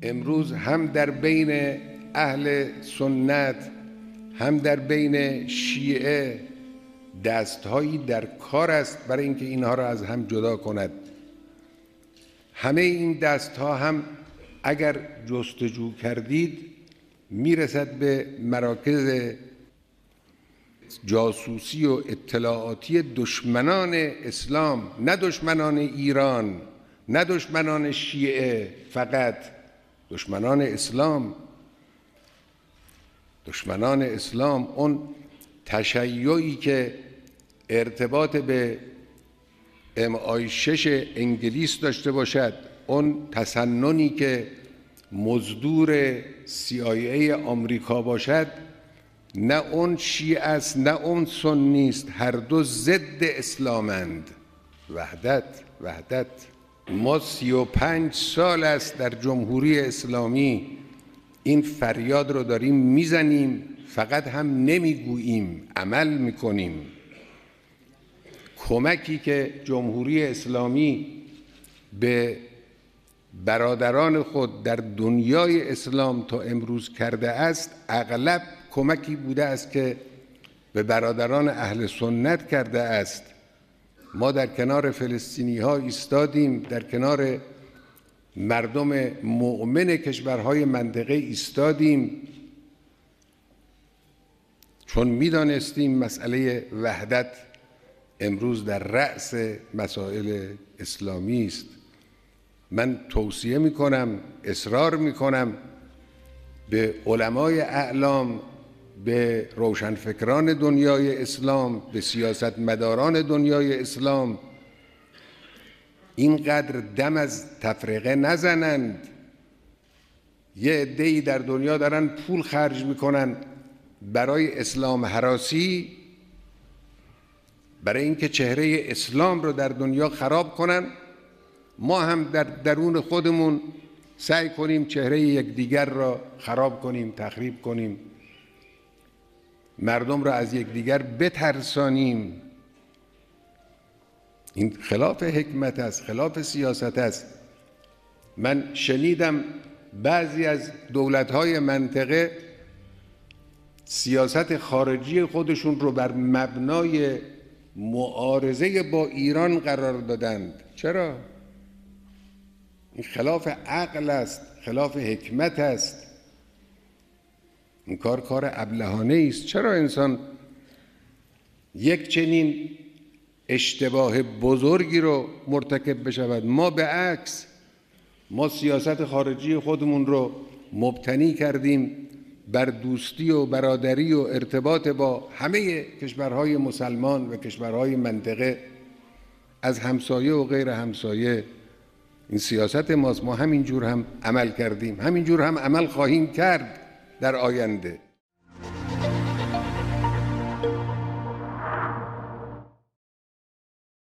امروز هم در بین اهل سنت هم در بین شیعه دستهایی در کار است برای اینکه اینها را از هم جدا کند. همه این دستها هم اگر جستجو کردید میرسد به مراکز جاسوسی و اطلاعاتی دشمنان اسلام، نه دشمنان ایران، نه دشمنان شیعه، فقط دشمنان اسلام. دشمنان اسلام، اون تشیعی که ارتباط به MI6 انگلیس داشته باشد، اون تسننی که مزدور CIA آمریکا باشد، نه اون شیعه است نه اون سنی است، هر دو ضد اسلامند. وحدت. ما 35 سال است در جمهوری اسلامی این فریاد رو داریم میزنیم، فقط هم نمیگوییم، عمل میکنیم. کمکی که جمهوری اسلامی به برادران خود در دنیای اسلام تا امروز کرده است، اغلب کمکی بوده است که به برادران اهل سنت کرده است. ما در کنار فلسطینی ها ایستادیم، در کنار مردم مؤمن کشورهای منطقه ایستادیم، چون میدانستیم مسئله وحدت امروز در رأس مسائل اسلامی است. من توصیه میکنم، اصرار میکنم به علمای اعلام، به روشنفکران دنیای اسلام، به سیاستمداران دنیای اسلام، اینقدر دم از تفرقه نزنند. یه عده‌ای در دنیا دارن پول خرج میکنن برای اسلام هراسی، برای اینکه چهره اسلام رو در دنیا خراب کنن. ما هم در درون خودمون سعی کنیم چهره یکدیگر را خراب کنیم، تخریب کنیم، مردم را از یکدیگر بترسانیم. این خلاف حکمت است، خلاف سیاست است. من شنیدم بعضی از دولت‌های منطقه سیاست خارجی خودشون رو بر مبنای معارضه با ایران قرار دادند. چرا؟ این خلاف عقل است، خلاف حکمت است. این کار ابلهانه است. چرا انسان یک چنین اشتباه بزرگی رو مرتکب بشود؟ ما به عکس، ما سیاست خارجی خودمون رو مبتنی کردیم بر دوستی و برادری و ارتباط با همه کشورهای مسلمان و کشورهای منطقه، از همسایه و غیر همسایه. این سیاست ماست. ما همینجور هم عمل کردیم، همینجور هم عمل خواهیم کرد در آینده.